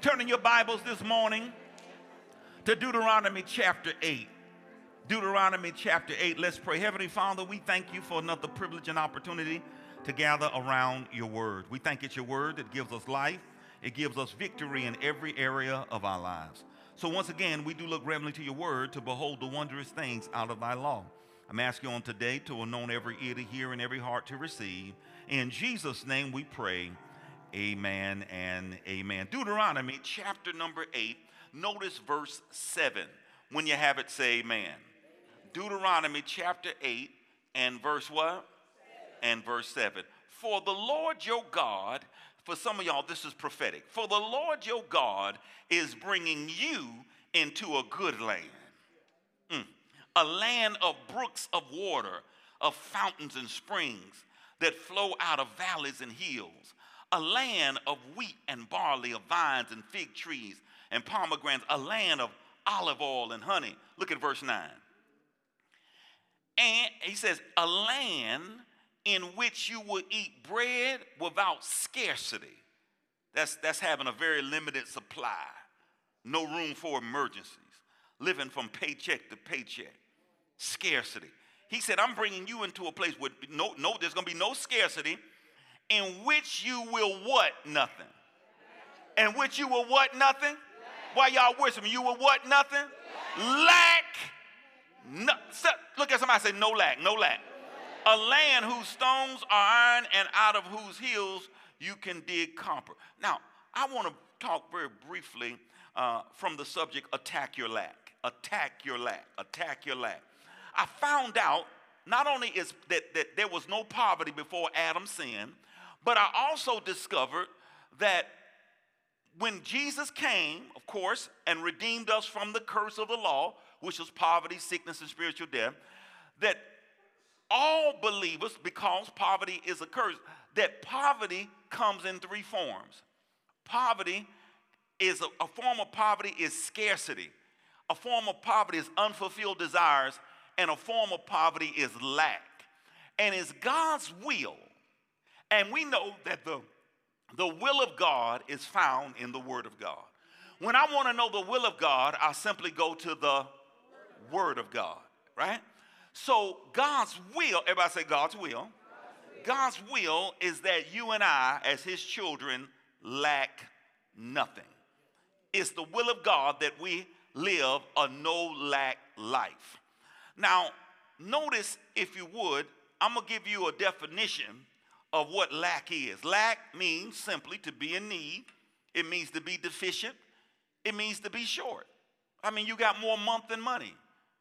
Turning your Bibles this morning to Deuteronomy chapter 8. Deuteronomy chapter 8. Let's pray. Heavenly Father, we thank you for another privilege and opportunity to gather around your word. We thank it's your word that gives us life. It gives us victory in every area of our lives. So once again, we do look reverently to your word to behold the wondrous things out of thy law. I'm asking you on today to anoint every ear to hear and every heart to receive. In Jesus' name we pray. Amen and amen. Deuteronomy chapter number 8. Notice verse 7. When you have it, say amen. Deuteronomy chapter 8 and verse what? 7. And verse 7. For the Lord your God, for some of y'all this is prophetic. For the Lord your God is bringing you into a good land. A land of brooks of water, of fountains and springs that flow out of valleys and hills. A land of wheat and barley, of vines and fig trees and pomegranates, a land of olive oil and honey. Look at verse 9. And he says, a land in which you will eat bread without scarcity. That's having a very limited supply. No room for emergencies. Living from paycheck to paycheck. Scarcity. He said, I'm bringing you into a place where there's going to be no scarcity, in which you will what? Nothing. In which you will what? Nothing. Why y'all whispering? You will what? Nothing. Lack. No, look at somebody say no lack. No lack. A land whose stones are iron and out of whose hills you can dig copper. Now, I want to talk very briefly from the subject attack your lack. Attack your lack. Attack your lack. I found out not only is that there was no poverty before Adam sinned, but I also discovered that when Jesus came, of course, and redeemed us from the curse of the law, which was poverty, sickness, and spiritual death, that all believers, because poverty is a curse, that poverty comes in three forms. Poverty is a form of poverty is scarcity. A form of poverty is unfulfilled desires, and a form of poverty is lack. And it's God's will. And we know that the will of God is found in the Word of God. When I want to know the will of God, I simply go to the Word of God, right? So God's will, everybody say God's will. God's will is that you and I, as his children, lack nothing. It's the will of God that we live a no-lack life. Now, notice, if you would, I'm going to give you a definition of what lack is. Lack means simply to be in need. It means to be deficient. It means to be short. I mean, you got more month than money.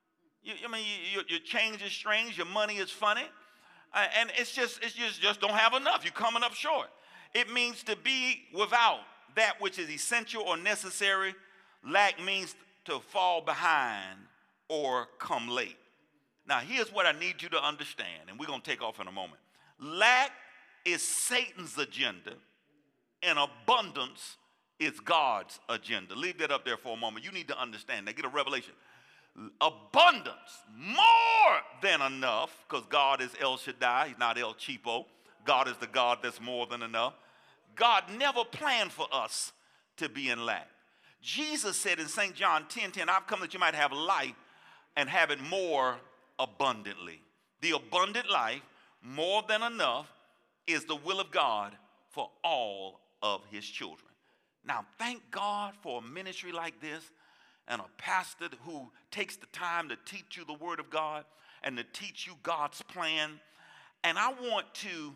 Your change is strange. Your money is funny. And it's just don't have enough. You're coming up short. It means to be without that which is essential or necessary. Lack means to fall behind or come late. Now, here's what I need you to understand, and we're going to take off in a moment. Lack is Satan's agenda, and abundance is God's agenda. Leave that up there for a moment. You need to understand that. Get a revelation. Abundance, more than enough, because God is El Shaddai. He's not El Cheapo. God is the God that's more than enough. God never planned for us to be in lack. Jesus said in St. John 10:10, I've come that you might have life and have it more abundantly. The abundant life, more than enough, is the will of God for all of his children. Now, thank God for a ministry like this and a pastor who takes the time to teach you the word of God and to teach you God's plan. And I want to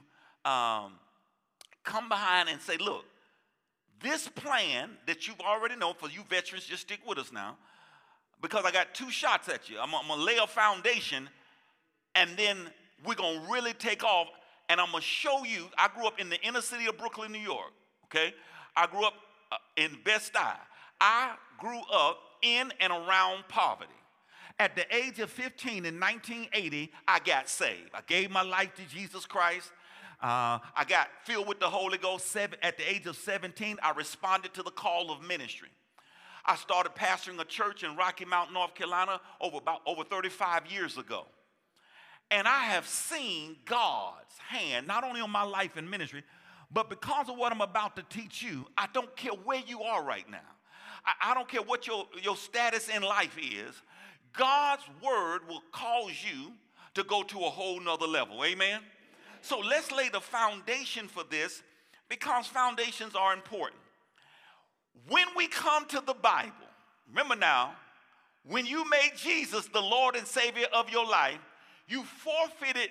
come behind and say, look, this plan that you've already known, for you veterans, just stick with us now, because I got two shots at you. I'm going to lay a foundation, and then we're going to really take off. And I'm going to show you, I grew up in the inner city of Brooklyn, New York, okay? I grew up in Bed-Stuy. I grew up in and around poverty. At the age of 15 in 1980, I got saved. I gave my life to Jesus Christ. I got filled with the Holy Ghost. At the age of 17, I responded to the call of ministry. I started pastoring a church in Rocky Mount, North Carolina over 35 years ago. And I have seen God's hand, not only on my life and ministry, But because of what I'm about to teach you, I don't care where you are right now. I don't care what your status in life is. God's word will cause you to go to a whole nother level. Amen? So let's lay the foundation for this, because foundations are important. When we come to the Bible, remember now, when you made Jesus the Lord and Savior of your life, you forfeited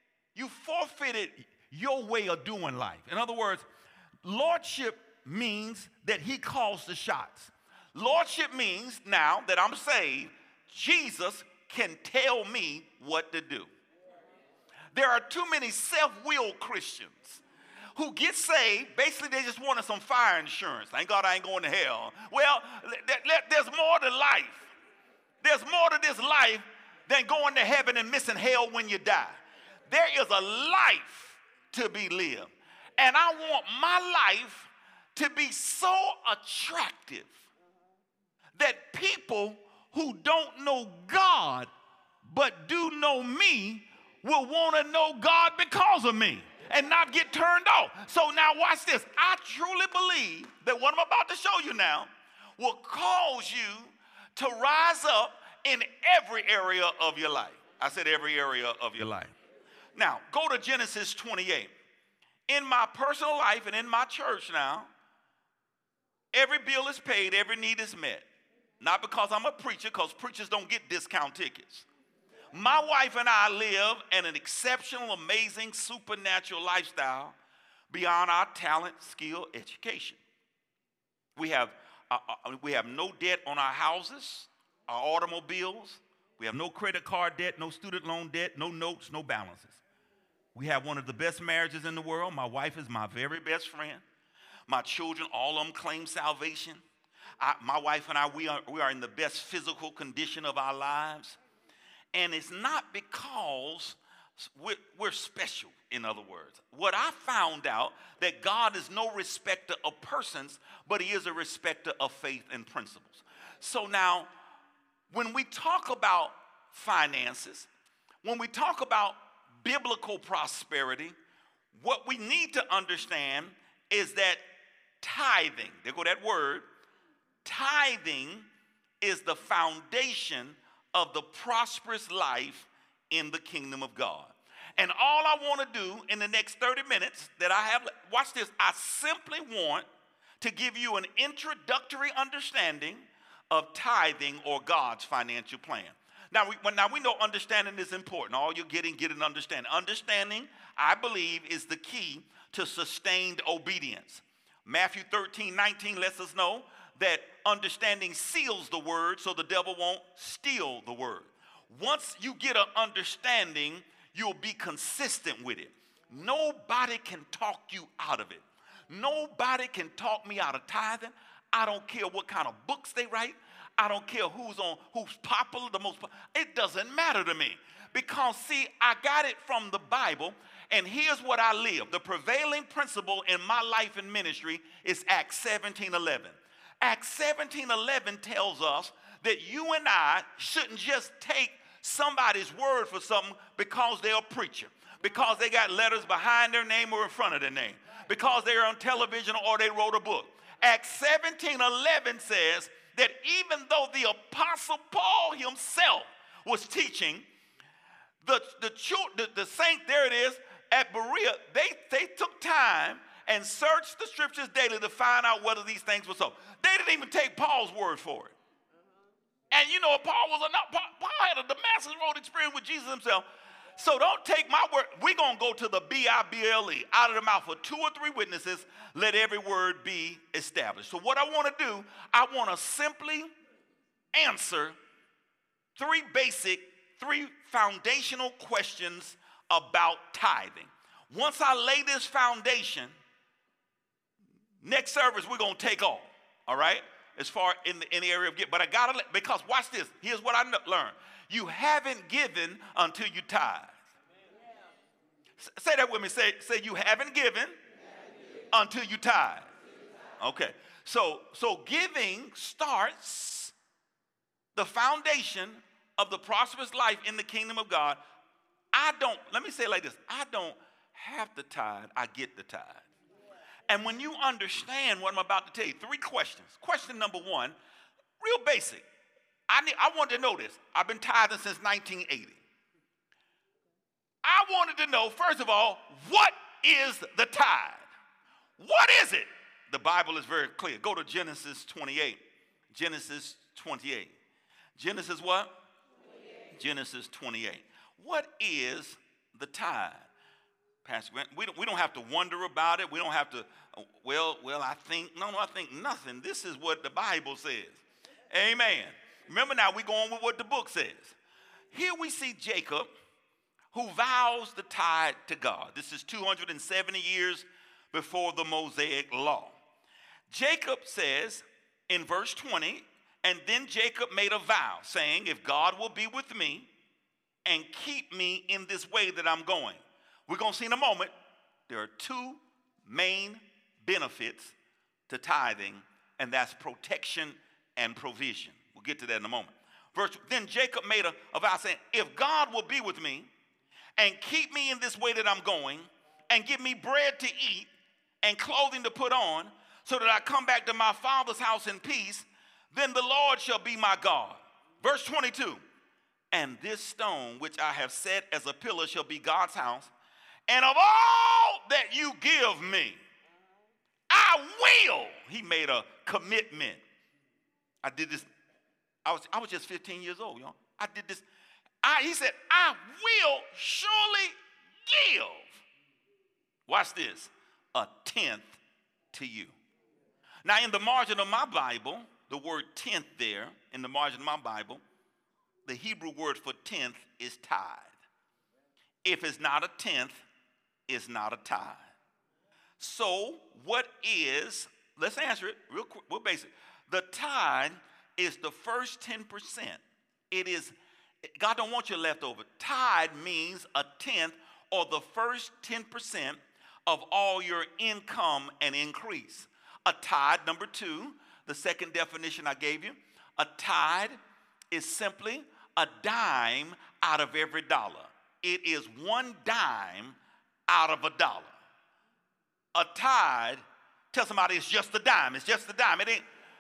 your way of doing life. In other words, lordship means that he calls the shots. Lordship means now that I'm saved, Jesus can tell me what to do. There are too many self-willed Christians who get saved. Basically, they just wanted some fire insurance. Thank God I ain't going to hell. Well, there's more to life. There's more to this life than going to heaven and missing hell when you die. There is a life to be lived. And I want my life to be so attractive that people who don't know God but do know me will want to know God because of me and not get turned off. So now watch this. I truly believe that what I'm about to show you now will cause you to rise up in every area of your life. I said every area of your life. Now, go to Genesis 28. In my personal life and in my church now, every bill is paid, every need is met. Not because I'm a preacher, because preachers don't get discount tickets. My wife and I live in an exceptional, amazing, supernatural lifestyle beyond our talent, skill, education. We have no debt on our houses, our automobiles. We have no credit card debt, no student loan debt, no notes, no balances. We have one of the best marriages in the world. My wife is my very best friend. My children, all of them claim salvation. My wife and I, we are in the best physical condition of our lives. And it's not because we're special, in other words. What I found out, that God is no respecter of persons, but he is a respecter of faith and principles. So now, when we talk about finances, when we talk about biblical prosperity, what we need to understand is that tithing, there go that word, tithing is the foundation of the prosperous life in the kingdom of God. And all I want to do in the next 30 minutes that I have, watch this, I simply want to give you an introductory understanding of tithing or God's financial plan. Now we know understanding is important. All you're get an understanding. Understanding, I believe, is the key to sustained obedience. Matthew 13:19 lets us know that understanding seals the word so the devil won't steal the word. Once you get an understanding, you'll be consistent with it. Nobody can talk you out of it. Nobody can talk me out of tithing. I don't care what kind of books they write. I don't care who's popular, the most popular. It doesn't matter to me. Because, see, I got it from the Bible, and here's what I live. The prevailing principle in my life and ministry is Acts 17:11. Acts 17:11 tells us that you and I shouldn't just take somebody's word for something because they're a preacher, because they got letters behind their name or in front of their name, because they're on television or they wrote a book. Acts 17:11 says that even though the Apostle Paul himself was teaching, the saint, there it is, at Berea, they took time and searched the scriptures daily to find out whether these things were so. They didn't even take Paul's word for it. And you know, Paul had a Damascus Road experience with Jesus himself. So don't take my word. We're going to go to the Bible. Out of the mouth of 2 or 3 witnesses, let every word be established. So what I want to do, I want to simply answer 3 foundational questions about tithing. Once I lay this foundation, next service we're going to take off, all right? As far in the area of giving. But I got to, because watch this. Here's what I learned. You haven't given until you tithe. Say that with me. Say you haven't given until you tithe. Okay. So giving starts the foundation of the prosperous life in the kingdom of God. Let me say it like this. I don't have to tithe. I get the tithe. And when you understand what I'm about to tell you, 3 questions. Question number 1, real basic. I wanted to know this. I've been tithing since 1980. I wanted to know, first of all, what is the tithe? What is it? The Bible is very clear. Go to Genesis 28. Genesis 28. Genesis what? 28. Genesis 28. What is the tithe? Pastor Grant, we don't have to wonder about it. We don't have to, I think nothing. This is what the Bible says. Amen. Remember now, we're going with what the book says. Here we see Jacob, who vows the tithe to God. This is 270 years before the Mosaic law. Jacob says in verse 20, and then Jacob made a vow, saying, if God will be with me and keep me in this way that I'm going. We're going to see in a moment, there are 2 main benefits to tithing, and that's protection and provision. We'll get to that in a moment. Then Jacob made a vow saying, if God will be with me and keep me in this way that I'm going and give me bread to eat and clothing to put on so that I come back to my father's house in peace, then the Lord shall be my God. Verse 22, and this stone which I have set as a pillar shall be God's house, and of all that you give me, I will. He made a commitment. I did this. I was just 15 years old, y'all. I did this. He said, I will surely give. Watch this. A 10th to you. Now, in the margin of my Bible, the word 10th there, in the margin of my Bible, the Hebrew word for 10th is tithe. If it's not a 10th, it's not a tithe. So, what is, let's answer it real quick, real basic. The tithe is the first 10%. It is, God don't want your leftover. Tithe means a 10th or the first 10% of all your income and increase. A tithe, number 2, the second definition I gave you, a tithe is simply a dime out of every dollar. It is 1 dime out of $1. A tithe, tell somebody it's just a dime. It's just a dime. It ain't.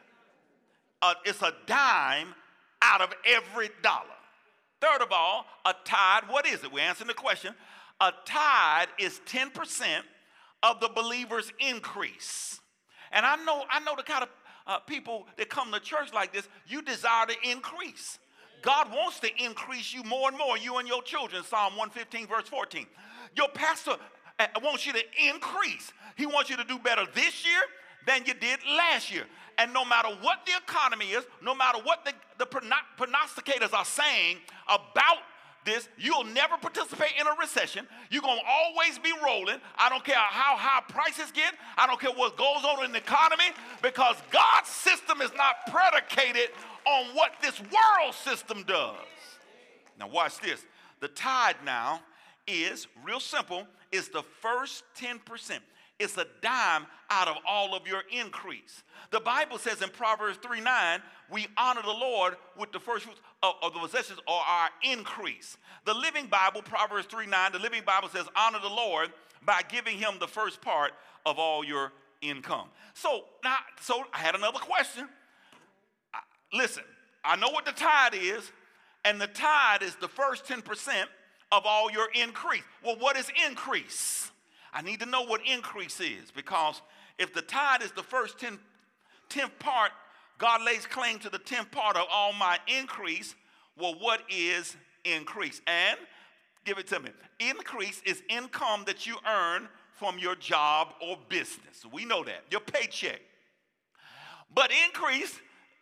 It's a dime out of every dollar. Third of all, a tithe, what is it? We're answering the question. A tithe is 10% of the believer's increase. And I know the kind of people that come to church like this, you desire to increase. God wants to increase you more and more, you and your children, Psalm 115, verse 14. Your pastor wants you to increase. He wants you to do better this year than you did last year. And no matter what the economy is, no matter what the prognosticators are saying about this, you'll never participate in a recession. You're going to always be rolling. I don't care how high prices get. I don't care what goes on in the economy, because God's system is not predicated on what this world system does. Now watch this. The tithe now is real simple. It's the first 10%. It's a dime out of all of your increase. The Bible says in Proverbs 3:9, we honor the Lord with the first fruits of the possessions or our increase. The Living Bible, Proverbs 3:9, the Living Bible says honor the Lord by giving him the first part of all your income. So I had another question. Listen, I know what the tithe is, and the tithe is the first 10% of all your increase. Well, what is increase? I need to know what increase is, because if the tithe is the first 10th part, God lays claim to the 10th part of all my increase. Well, what is increase? And give it to me. Increase is income that you earn from your job or business. We know that, your paycheck. But increase,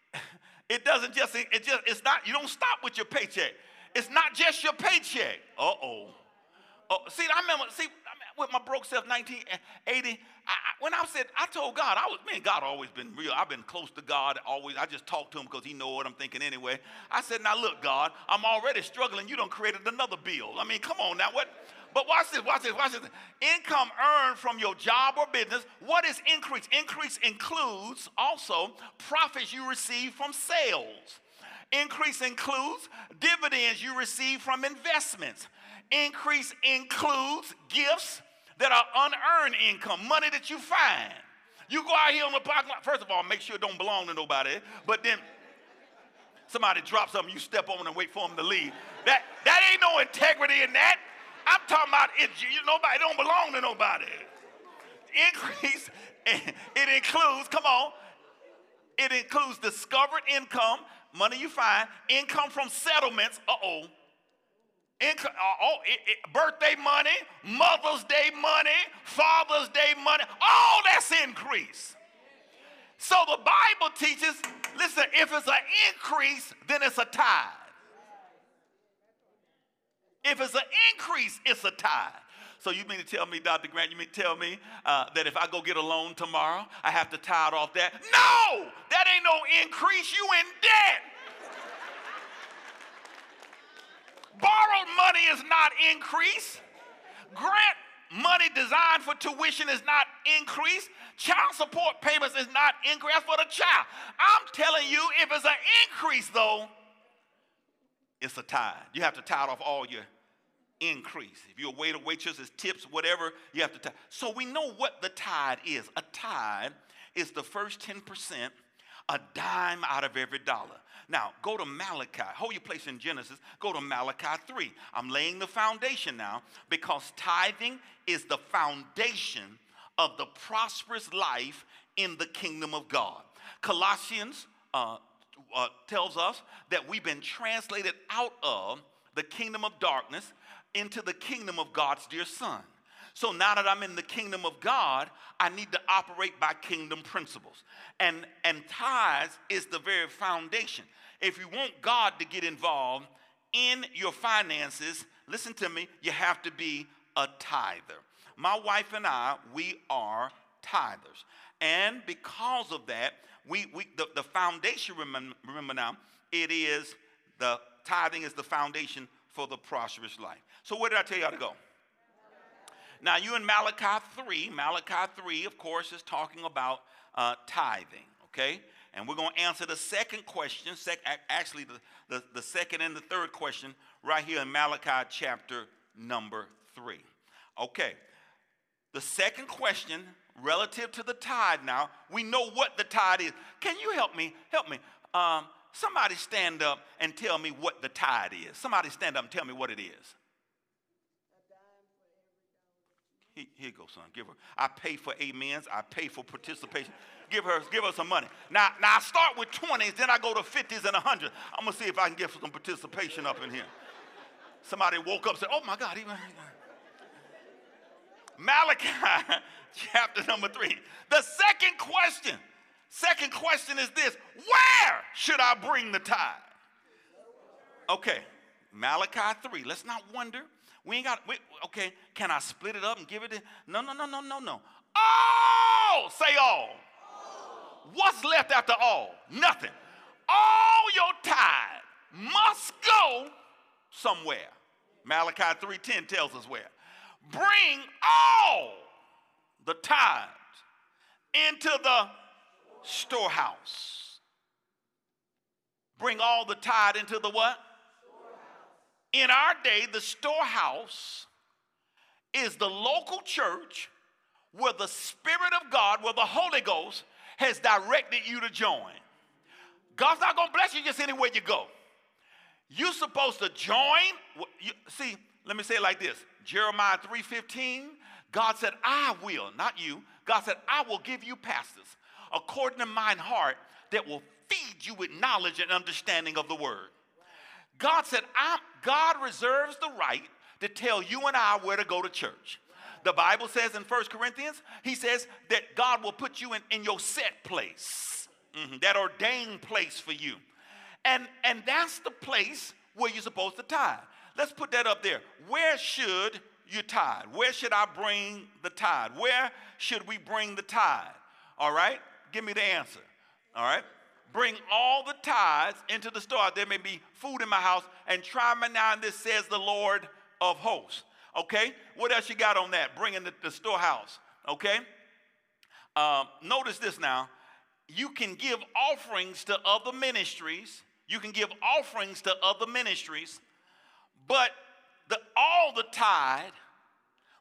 it's not, you don't stop with your paycheck. It's not just your paycheck. See, I remember with my broke self, 1980, when I told God, God always been real. I've been close to God always. I just talk to him because he knows what I'm thinking anyway. I said, now look, God, I'm already struggling. You done created another bill. I mean, come on now. What? But watch this. Income earned from your job or business. What is increase? Increase includes also profits you receive from sales. Increase includes dividends you receive from investments. Increase includes gifts that are unearned income, money that you find. You go out here on the parking lot, first of all, make sure it don't belong to nobody, but then somebody drops something, you step on and wait for them to leave. That ain't no integrity in that. I'm talking about it don't belong to nobody. Increase, it includes, come on, it includes discovered income, money you find, income from settlements, birthday money, Mother's Day money, Father's Day money, all that's increase. So the Bible teaches, listen, if it's an increase, then it's a tithe. If it's an increase, it's a tithe. So you mean to tell me, Dr. Grant, you mean to tell me that if I go get a loan tomorrow, I have to tithe off that? No, that ain't no increase. You in debt. Borrowed money is not increase. Grant money designed for tuition is not increase. Child support payments is not increase. That's for the child. I'm telling you, if it's an increase, though, it's a tithe. You have to tithe off all your increase. If you're a waiter, waitress, it's tips, whatever, you have to tithe. So we know what the tithe is. A tithe is the first 10%, a dime out of every dollar. Now, go to Malachi. Hold your place in Genesis. Go to Malachi 3. I'm laying the foundation now because tithing is the foundation of the prosperous life in the kingdom of God. Colossians tells us that we've been translated out of the kingdom of darkness into the kingdom of God's dear Son. So now that I'm in the kingdom of God, I need to operate by kingdom principles. And tithes is the very foundation. If you want God to get involved in your finances, listen to me, you have to be a tither. My wife and I, we are tithers. And because of that, the foundation, remember now, it is the tithing is the foundation for the prosperous life. So where did I tell y'all to go? Now, you in Malachi 3. Malachi 3, of course, is talking about tithing, okay? And we're going to answer the second question, actually the second and the third question right here in Malachi chapter number 3. Okay, the second question relative to the tithe now, we know what the tithe is. Can you help me? Somebody stand up and tell me what the tithe is. Somebody stand up and tell me what it is. Here you go, son. Give her. I pay for amens. I pay for participation. Give her some money. Now I start with 20s, then I go to 50s and 100s. I'm gonna see if I can get some participation up in here. Somebody woke up and said, "Oh my God!" Malachi chapter number 3. The second question is this: where should I bring the tithe? Okay, Malachi 3. Let's not wonder. Okay, can I split it up and give it to? No. All, say all. What's left after all? Nothing. All your tithe must go somewhere. Malachi 3:10 tells us where. Bring all the tithes into the storehouse. Bring all the tithe into the what? In our day, the storehouse is the local church where the Spirit of God, where the Holy Ghost has directed you to join. God's not going to bless you just anywhere you go. You're supposed to join. See, let me say it like this. Jeremiah 3:15, God said, I will, not you. God said, I will give you pastors according to mine heart that will feed you with knowledge and understanding of the word. God said, God reserves the right to tell you and I where to go to church. The Bible says in 1 Corinthians, he says that God will put you in your set place, that ordained place for you. And that's the place where you're supposed to tithe. Let's put that up there. Where should you tithe? Where should I bring the tithe? Where should we bring the tithe? All right? Give me the answer. All right? Bring all the tithes into the store. There may be food in my house, and try me now, and this says the Lord of hosts. Okay? What else you got on that? Bring in the storehouse. Okay? Notice this now. You can give offerings to other ministries. You can give offerings to other ministries, but all the tithe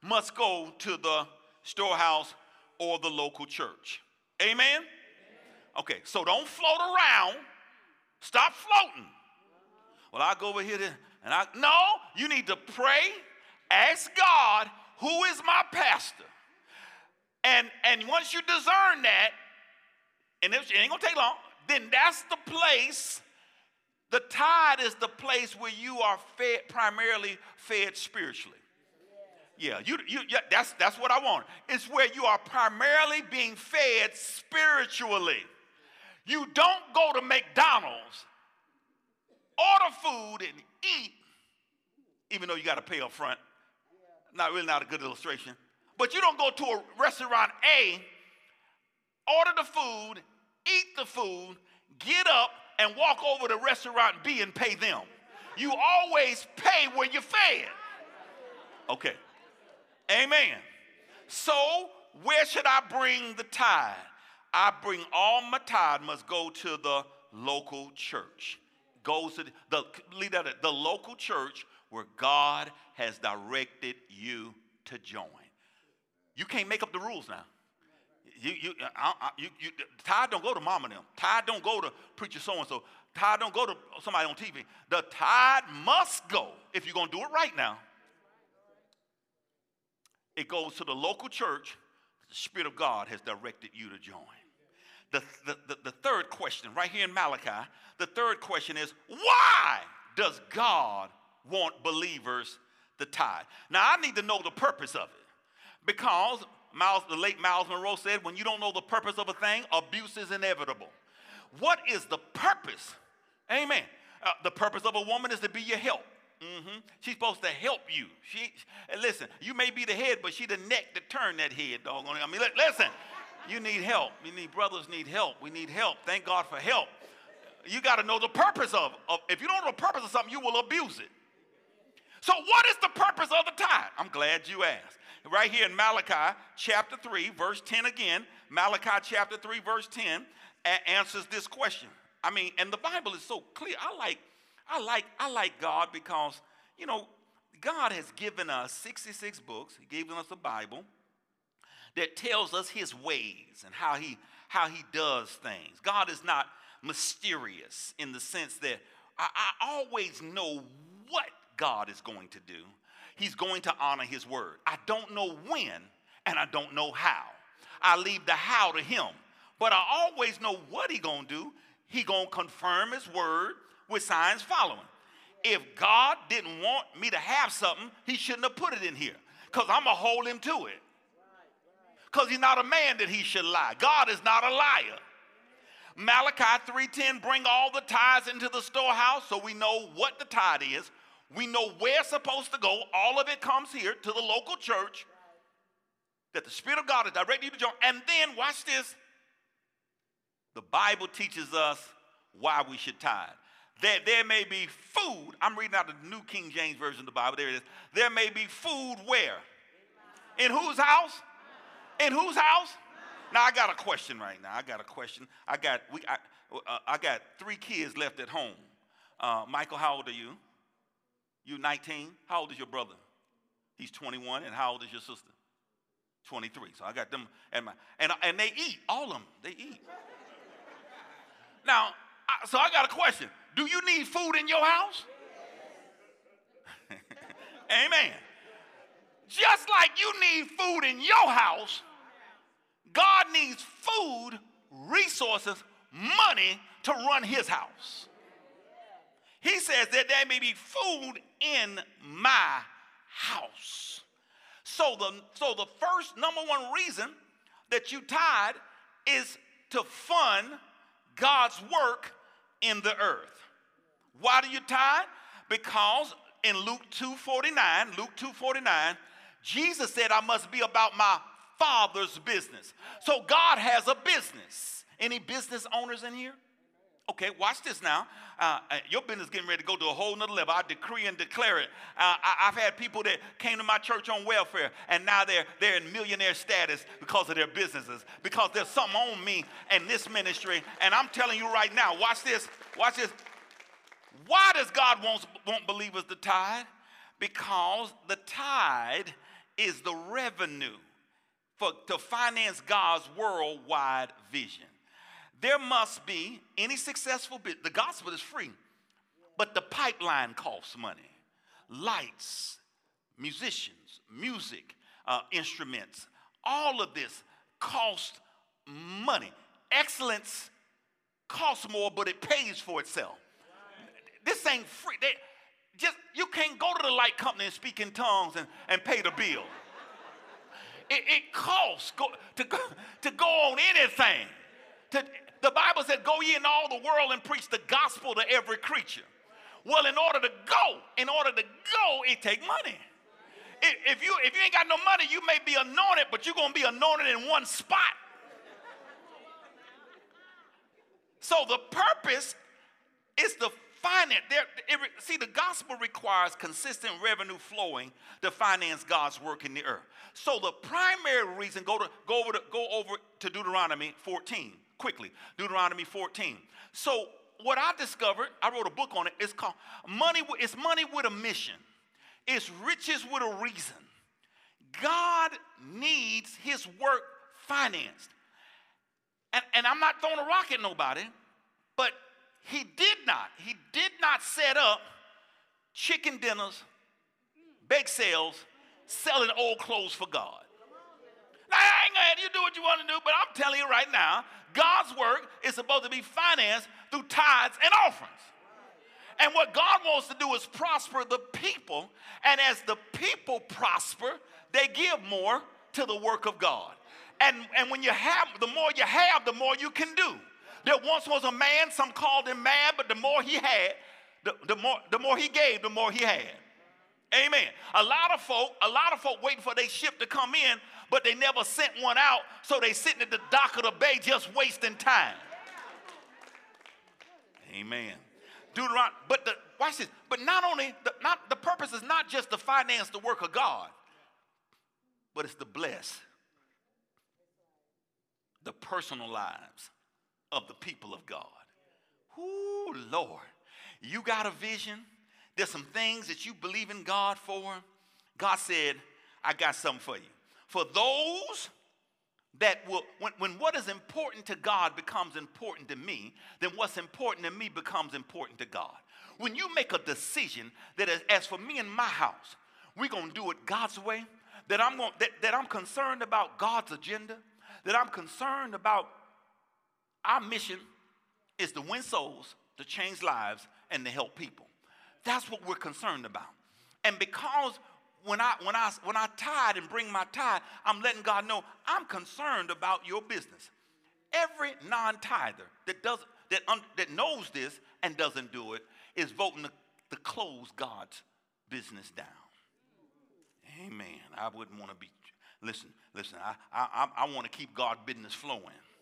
must go to the storehouse or the local church. Amen? Okay, so don't float around. Stop floating. Well, I go over here and no, you need to pray, ask God, who is my pastor? And once you discern that, and it ain't gonna take long, then that's the place. The tithe is the place where you are fed, primarily fed spiritually. Yeah, that's what I want. It's where you are primarily being fed spiritually. You don't go to McDonald's, order food, and eat, even though you got to pay up front. Not a good illustration. But you don't go to a restaurant A, order the food, eat the food, get up, and walk over to restaurant B and pay them. You always pay where you're fed. Okay. Amen. So where should I bring the tithe? I bring all my tithe must go to the local church. Goes to the local church where God has directed you to join. You can't make up the rules now. Tithe don't go to mama and them. Tithe don't go to preacher so-and-so. Tithe don't go to somebody on TV. The tithe must go, if you're going to do it right now. It goes to the local church. The Spirit of God has directed you to join. The third question, right here in Malachi, the third question is, why does God want believers to tithe? Now, I need to know the purpose of it. Because the late Miles Monroe said, when you don't know the purpose of a thing, abuse is inevitable. What is the purpose? Amen. The purpose of a woman is to be your help. She's supposed to help you. Listen, you may be the head, but she the neck to turn that head, doggone it. I mean, listen, you need help. Brothers need help. We need help. Thank God for help. You got to know the purpose of if you don't know the purpose of something, you will abuse it. So what is the purpose of the tithe? I'm glad you asked. Right here in Malachi chapter 3, verse 10 again, Malachi chapter 3, verse 10 answers this question. And the Bible is so clear. I like God because, God has given us 66 books. He gave us a Bible that tells us his ways and how he does things. God is not mysterious in the sense that I always know what God is going to do. He's going to honor his word. I don't know when and I don't know how. I leave the how to him. But I always know what he's going to do. He's going to confirm his word with signs following. If God didn't want me to have something, he shouldn't have put it in here. Because I'm going to hold him to it. Because he's not a man that he should lie. God is not a liar. Malachi 3:10, bring all the tithes into the storehouse, so we know what the tithe is. We know where it's supposed to go. All of it comes here to the local church that the Spirit of God has directed you to join. And then, watch this. The Bible teaches us why we should tithe. That there may be food. I'm reading out the New King James Version of the Bible. There it is. There may be food where? In whose house? In whose house? Now, I got a question right now. I got 3 kids left at home. Michael, how old are you? You 19? How old is your brother? He's 21. And how old is your sister? 23. So I got them. And they eat. All of them. They eat. Now, so I got a question. Do you need food in your house? Amen. Just like you need food in your house, God needs food, resources, money to run his house. He says that there may be food in my house. So the first number one reason that you tithe is to fund God's work in the earth. Why do you tithe? Because in Luke 2:49, Jesus said, I must be about my Father's business. So God has a business. Any business owners in here? Okay, watch this now. Your business is getting ready to go to a whole nother level. I decree and declare it. I've had people that came to my church on welfare, and now they're in millionaire status because of their businesses, because there's something on me and this ministry. And I'm telling you right now, watch this. Why does God want believers to tithe? Because the tithe is the revenue to finance God's worldwide vision. There must be any successful business. The gospel is free, but the pipeline costs money. Lights, musicians, music, instruments, all of this costs money. Excellence costs more, but it pays for itself. This ain't free. You can't go to the light company and speak in tongues and pay the bill. It costs to go on anything. The Bible said, go ye in all the world and preach the gospel to every creature. Well, in order to go, it takes money. If you ain't got no money, you may be anointed, but you're going to be anointed in one spot. So the purpose is to finance. See, the gospel requires consistent revenue flowing to finance God's work in the earth. So the primary reason, go over to Deuteronomy 14 quickly. Deuteronomy 14. So what I discovered, I wrote a book on it. It's called Money. It's money with a mission. It's riches with a reason. God needs His work financed. And I'm not throwing a rock at nobody, but He did not set up chicken dinners, bake sales, selling old clothes for God. Now, I ain't gonna have you do what you want to do, but I'm telling you right now, God's work is supposed to be financed through tithes and offerings. And what God wants to do is prosper the people, and as the people prosper, they give more to the work of God. And when you have, the more you have, the more you can do. There once was a man, some called him mad, but the more he had, the more he gave, the more he had. Amen. A lot of folk waiting for their ship to come in, but they never sent one out, so they sitting at the dock of the bay just wasting time. Amen. Watch this. But the purpose is not just to finance the work of God, but it's to bless the personal lives of the people of God. Ooh, Lord, you got a vision. There's some things that you believe in God for. God said, I got something for you. For those that will, when what is important to God becomes important to me, then what's important to me becomes important to God. When you make a decision that as for me and my house, we're going to do it God's way, that I'm concerned about God's agenda, that I'm concerned about our mission is to win souls, to change lives, and to help people. That's what we're concerned about. And because when I tithe and bring my tithe, I'm letting God know I'm concerned about your business. Every non-tither that knows this and doesn't do it is voting to close God's business down. Amen. I wouldn't want to be. Listen. I want to keep God's business flowing.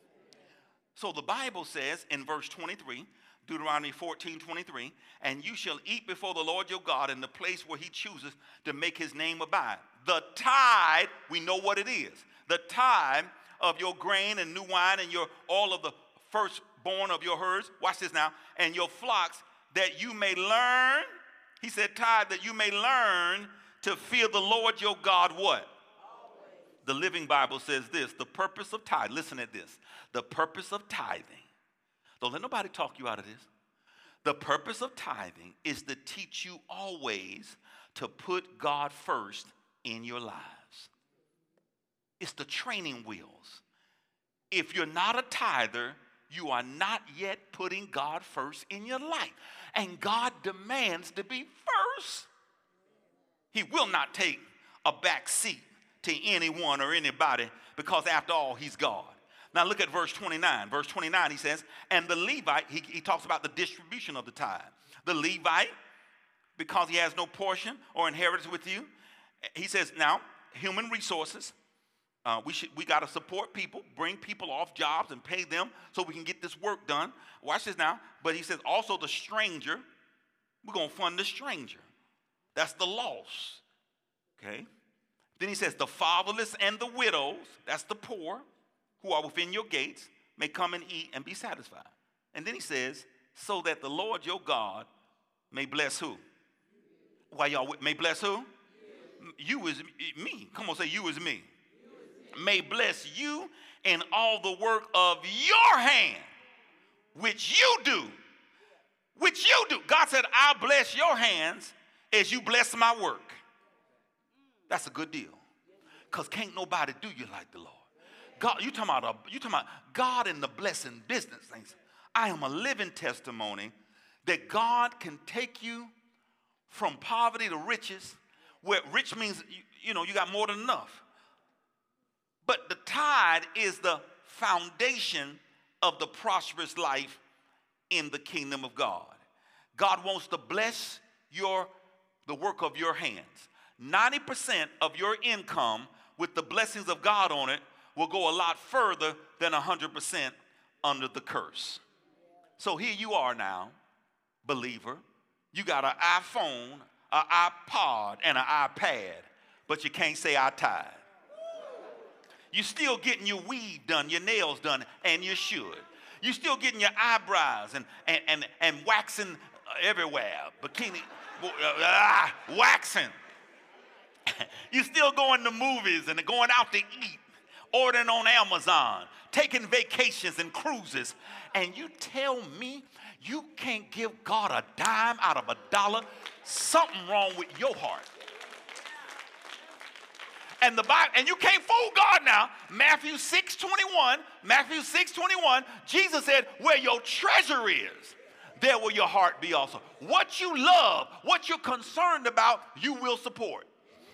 So the Bible says in verse 23, Deuteronomy 14:23, and you shall eat before the Lord your God in the place where He chooses to make His name abide. The tithe, we know what it is. The tithe of your grain and new wine and all of the firstborn of your herds. Watch this now. And your flocks, that you may learn. He said tithe, that you may learn to fear the Lord your God. What? The Living Bible says this, the purpose of tithing. Listen at this. The purpose of tithing. Don't let nobody talk you out of this. The purpose of tithing is to teach you always to put God first in your lives. It's the training wheels. If you're not a tither, you are not yet putting God first in your life. And God demands to be first. He will not take a back seat to anyone or anybody because after all, He's God. Now look at verse 29. Verse 29, he says, and the Levite, he talks about the distribution of the tithe. The Levite, because he has no portion or inheritance with you, he says, now, human resources, we got to support people, bring people off jobs and pay them so we can get this work done. Watch this now. But he says also the stranger, we're going to fund the stranger. That's the lost. Okay. Then he says the fatherless and the widows, that's the poor, who are within your gates, may come and eat and be satisfied. And then he says, so that the Lord your God may bless who? Why y'all may bless who? You is me. Come on, say you is me. May bless you in all the work of your hand, which you do. Which you do. God said, I'll bless your hands as you bless my work. That's a good deal. Because can't nobody do you like the Lord. God, you talking about God in the blessing business things. I am a living testimony that God can take you from poverty to riches, where rich means you got more than enough. But the tithe is the foundation of the prosperous life in the kingdom of God. God wants to bless the work of your hands. 90% of your income with the blessings of God on it will go a lot further than 100% under the curse. So here you are now, believer. You got an iPhone, an iPod, and an iPad, but you can't say I tithe. You're still getting your weave done, your nails done, and you should. You're still getting your eyebrows and waxing everywhere, bikini, waxing. You're still going to movies and going out to eat, ordering on Amazon, taking vacations and cruises, and you tell me you can't give God a dime out of a dollar? Something wrong with your heart. And the Bible, and you can't fool God now. Matthew 6:21, Jesus said, where your treasure is, there will your heart be also. What you love, what you're concerned about, you will support.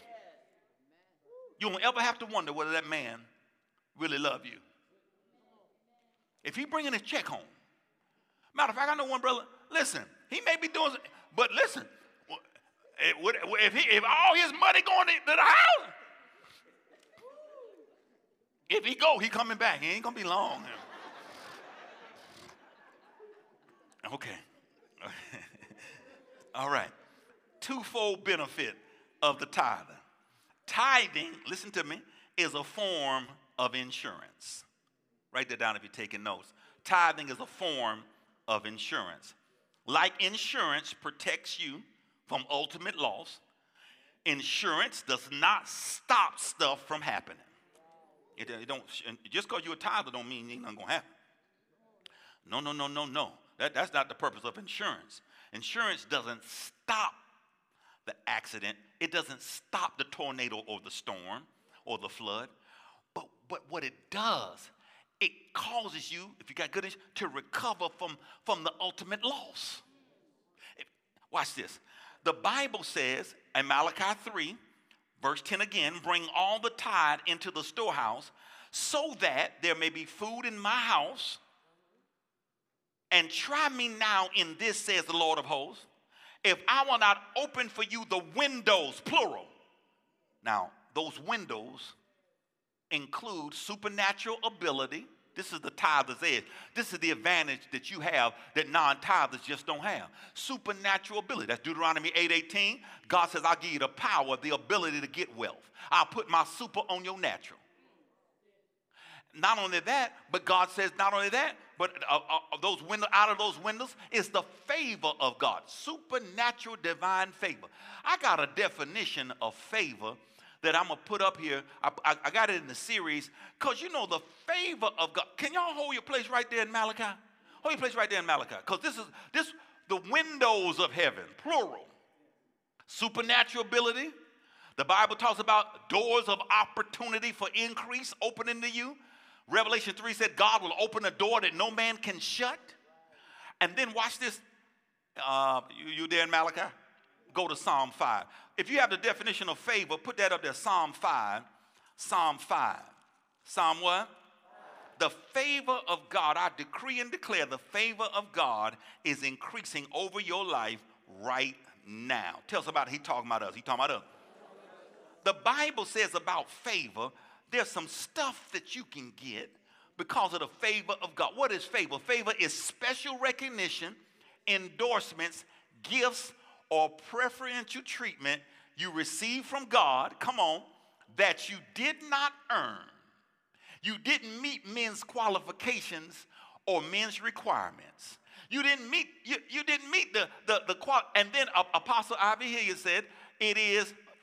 You won't ever have to wonder whether that man really love you. If he bringing his check home. Matter of fact, I know one brother, listen, he may be doing, but listen, if all his money going to the house, if he go, he coming back. He ain't going to be long. Okay. All right. Twofold benefit of the tithing. Tithing, listen to me, is a form of insurance. Write that down if you're taking notes. Tithing is a form of insurance. Like insurance protects you from ultimate loss, insurance does not stop stuff from happening. It don't, just because you're a tither don't mean ain't nothing going to happen. No. That's not the purpose of insurance. Insurance doesn't stop the accident. It doesn't stop the tornado or the storm or the flood. But what it does, it causes you, if you got good insurance, to recover from the ultimate loss. Watch this. The Bible says in Malachi 3, verse 10 again, bring all the tithe into the storehouse so that there may be food in my house. And try me now in this, says the Lord of hosts, if I will not open for you the windows, plural. Now, those windows include supernatural ability. This is the tither's edge. This is the advantage that you have that non-tithers just don't have. Supernatural ability. That's Deuteronomy 8:18. God says, I'll give you the power, the ability to get wealth. I'll put my super on your natural. Not only that, but God says not only that, but those windows, out of those windows is the favor of God. Supernatural divine favor. I got a definition of favor that I'm going to put up here. I got it in the series because you know the favor of God. Can y'all hold your place right there in Malachi? Hold your place right there in Malachi, because this the windows of heaven, plural. Supernatural ability. The Bible talks about doors of opportunity for increase opening to you. Revelation 3 said God will open a door that no man can shut. And then watch this. You there in Malachi? Go to Psalm 5. If you have the definition of favor, put that up there. Psalm 5. Psalm 5. Psalm what? The favor of God. I decree and declare the favor of God is increasing over your life right now. Tell us about it. He talking about us. He talking about us. The Bible says about favor, there's some stuff that you can get because of the favor of God. What is favor? Favor is special recognition, endorsements, gifts, or preferential treatment you receive from God, come on, that you did not earn. You didn't meet men's qualifications or men's requirements. You didn't meet the and then Apostle Ivy Hilliard said,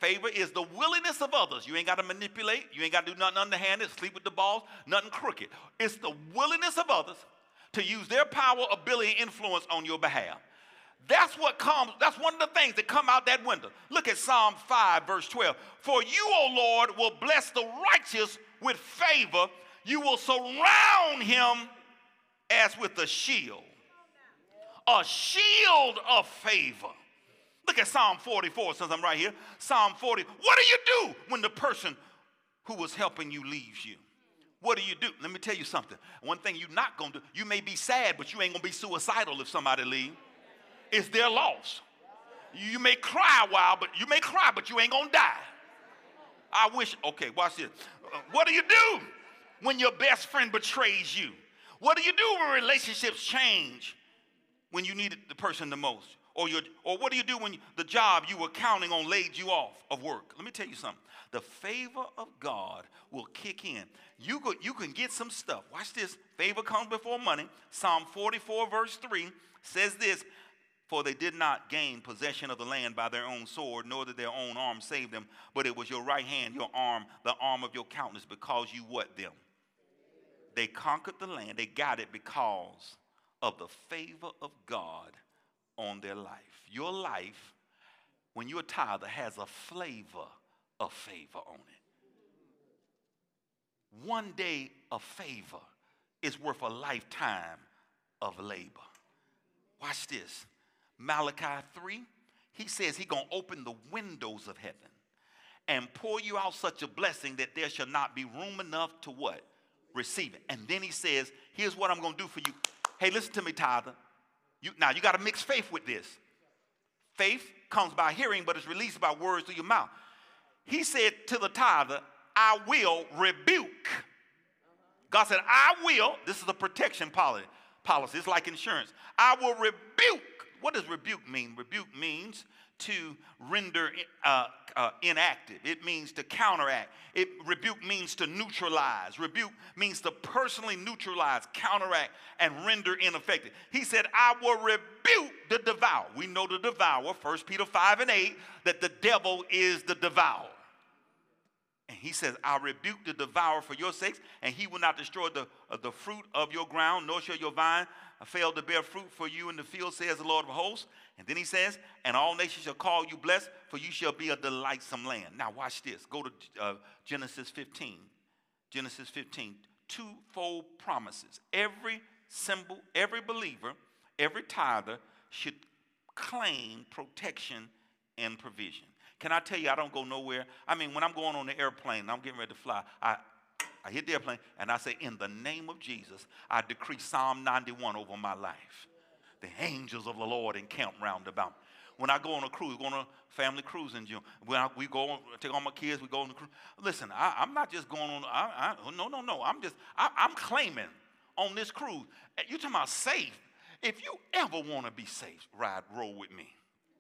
Favor is the willingness of others. You ain't got to manipulate. You ain't got to do nothing underhanded, sleep with the boss, nothing crooked. It's the willingness of others to use their power, ability, and influence on your behalf. That's what comes, that's one of the things that come out that window. Look at Psalm 5, verse 12. For you, O Lord, will bless the righteous with favor. You will surround him as with a shield. A shield of favor. Look at Psalm 44, since I'm right here. Psalm 40. What do you do when the person who was helping you leaves you? What do you do? Let me tell you something. One thing you're not going to do, you may be sad, but you ain't going to be suicidal if somebody leaves. It's their loss. You may cry a while, but you ain't going to die. I wish, okay, watch this. What do you do when your best friend betrays you? What do you do when relationships change when you needed the person the most? Or what do you do when the job you were counting on laid you off of work? Let me tell you something. The favor of God will kick in. You can get some stuff. Watch this. Favor comes before money. Psalm 44, verse 3 says this. For they did not gain possession of the land by their own sword, nor did their own arm save them. But it was your right hand, your arm, the arm of your countenance, because you what them? They conquered the land. They got it because of the favor of God on their life. Your life, when you're a tither, has a flavor of favor on it. One day of favor is worth a lifetime of labor. Watch this. Malachi 3, he says he's going to open the windows of heaven and pour you out such a blessing that there shall not be room enough to what? Receive it. And then he says, here's what I'm going to do for you. Hey, listen to me, tither. Now, you got to mix faith with this. Faith comes by hearing, but it's released by words through your mouth. He said to the tither, I will rebuke. God said, I will. This is a protection policy. It's like insurance. I will rebuke. What does rebuke mean? Rebuke means to render inactive. It means to counteract. Rebuke means to neutralize. Rebuke means to personally neutralize, counteract, and render ineffective. He said, I will rebuke the devourer. We know the devourer, 1 Peter 5 and 8, that the devil is the devourer. And he says, I rebuke the devourer for your sakes, and he will not destroy the fruit of your ground, nor shall your vine fail to bear fruit for you in the field, says the Lord of hosts. And then he says, and all nations shall call you blessed, for you shall be a delightsome land. Now watch this. Go to Genesis 15. Genesis 15. Twofold promises. Every believer, every tither should claim protection and provision. Can I tell you, I don't go nowhere. I mean, when I'm going on the airplane, I'm getting ready to fly, I hit the airplane, and I say, in the name of Jesus, I decree Psalm 91 over my life. The angels of the Lord encamp round about me. When I go on a cruise, go on a family cruise in June. When we go, take all my kids, we go on the cruise. Listen, I'm not just going on, no. I'm claiming on this cruise. You're talking about safe. If you ever want to be safe, roll with me.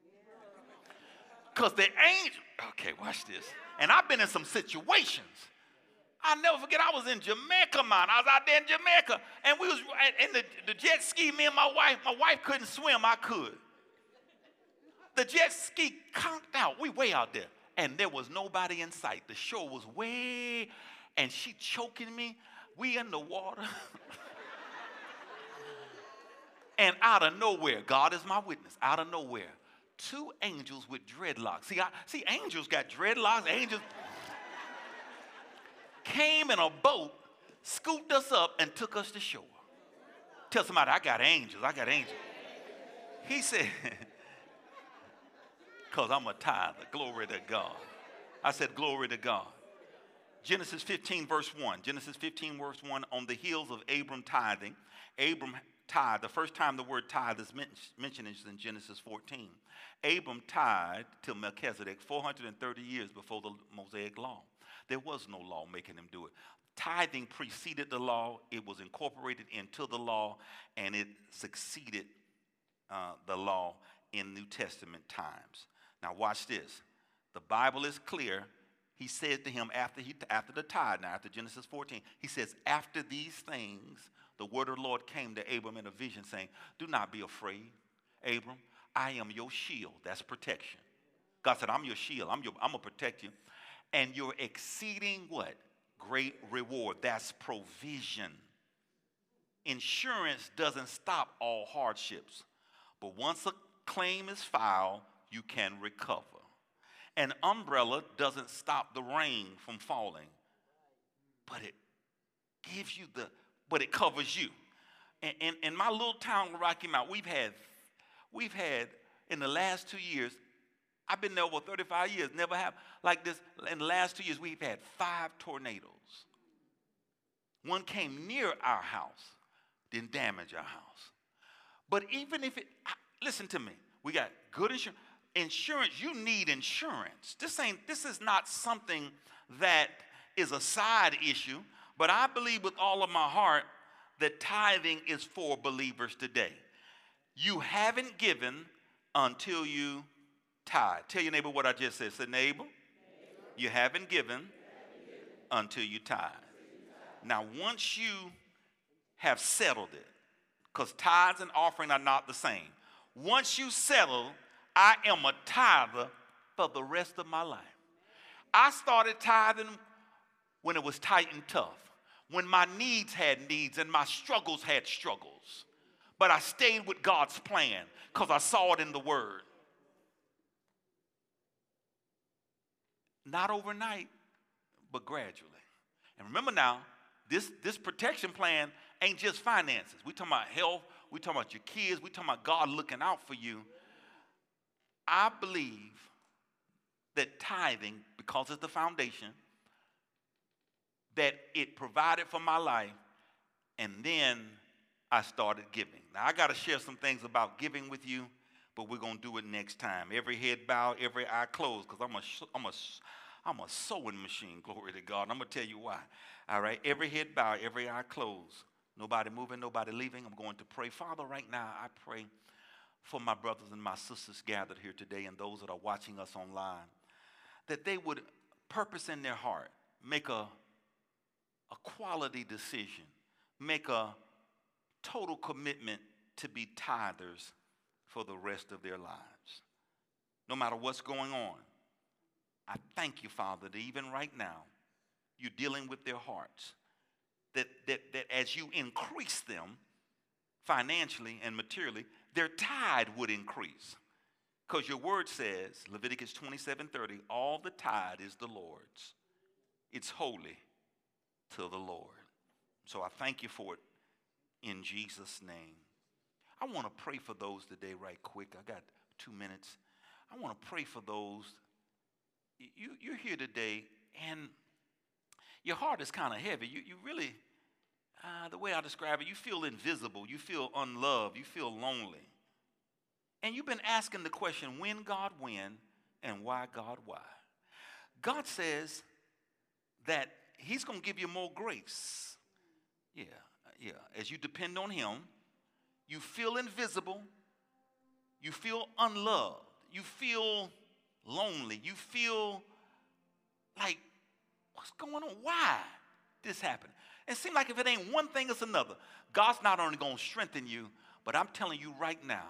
Because the angel, okay, watch this. And I've been in some situations. I'll never forget, I was in Jamaica, man. I was out there in Jamaica, and we was in the jet ski, me and my wife couldn't swim, I could. The jet ski conked out, we way out there, and there was nobody in sight. The shore was way, and she choking me, we in the water. And out of nowhere, God is my witness, out of nowhere, 2 angels with dreadlocks. See, angels got dreadlocks, angels came in a boat, scooped us up, and took us to shore. Tell somebody, I got angels. He said, because I'm a tither. Glory to God. I said, glory to God. Genesis 15, verse 1. Genesis 15, verse 1, on the heels of Abram tithing. Abram tithe, the first time the word tithe is mentioned is in Genesis 14. Abram tithed till Melchizedek 430 years before the Mosaic law. There was no law making him do it. Tithing preceded the law. It was incorporated into the law, and it succeeded the law in New Testament times. Now watch this. The Bible is clear. He said to him after the tithe, now after Genesis 14, he says, after these things, the word of the Lord came to Abram in a vision saying, do not be afraid, Abram. I am your shield. That's protection. God said, I'm your shield. I'm going to protect you. And your exceeding what? Great reward. That's provision. Insurance doesn't stop all hardships. But once a claim is filed, you can recover. An umbrella doesn't stop the rain from falling, but it gives you but it covers you. And in my little town of Rocky Mount, we've had in the last 2 years, I've been there over 35 years, never have like this. In the last 2 years, we've had 5 tornadoes. One came near our house, didn't damage our house. But even if listen to me, we got good insurance. Insurance, you need insurance. This is not something that is a side issue, but I believe with all of my heart that tithing is for believers today. You haven't given until you tithe. Tell your neighbor what I just said. Say, neighbor, you haven't given until you tithe. Now, once you have settled it, because tithes and offering are not the same. Once you settle, I am a tither for the rest of my life. I started tithing when it was tight and tough, when my needs had needs and my struggles had struggles. But I stayed with God's plan because I saw it in the Word. Not overnight, but gradually. And remember now, this protection plan ain't just finances. We talking about health. We talking about your kids. We talking about God looking out for you. I believe that tithing, because it's the foundation, that it provided for my life, and then I started giving. Now, I got to share some things about giving with you, but we're going to do it next time. Every head bowed, every eye closed, because I'm a sewing machine, glory to God. And I'm going to tell you why. All right, every head bowed, every eye closed. Nobody moving, nobody leaving. I'm going to pray. Father, right now, I pray for my brothers and my sisters gathered here today and those that are watching us online, that they would purpose in their heart, make a quality decision, make a total commitment to be tithers for the rest of their lives. No matter what's going on, I thank you, Father, that even right now, you're dealing with their hearts, that as you increase them financially and materially, their tithe would increase. Because your word says, Leviticus 27:30, all the tithe is the Lord's. It's holy to the Lord. So I thank you for it in Jesus' name. I want to pray for those today right quick. I got 2 minutes. I want to pray for those. You're here today and your heart is kind of heavy. You really, the way I describe it, you feel invisible. You feel unloved. You feel lonely. And you've been asking the question, when, God, when, and why, God, why? God says that he's going to give you more grace. Yeah. As you depend on him, you feel invisible. You feel unloved. You feel lonely. You feel like, what's going on? Why this happened? It seems like if it ain't one thing, it's another. God's not only going to strengthen you, but I'm telling you right now,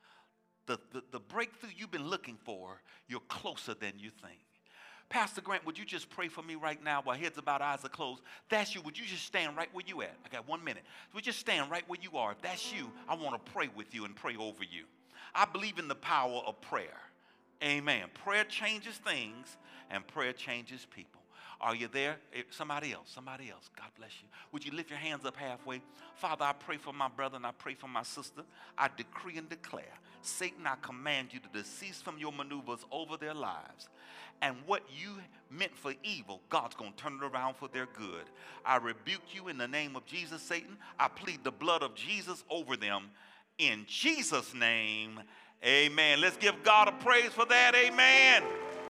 the breakthrough you've been looking for, you're closer than you think. Pastor Grant, would you just pray for me right now while heads are bowed, eyes are closed? That's you. Would you just stand right where you at? I got 1 minute. Would you just stand right where you are? If that's you, I want to pray with you and pray over you. I believe in the power of prayer. Amen. Prayer changes things, and prayer changes people. Are you there? Somebody else. God bless you. Would you lift your hands up halfway? Father, I pray for my brother and I pray for my sister. I decree and declare, Satan, I command you to cease from your maneuvers over their lives. And what you meant for evil, God's going to turn it around for their good. I rebuke you in the name of Jesus, Satan. I plead the blood of Jesus over them. In Jesus' name, amen. Let's give God a praise for that. Amen.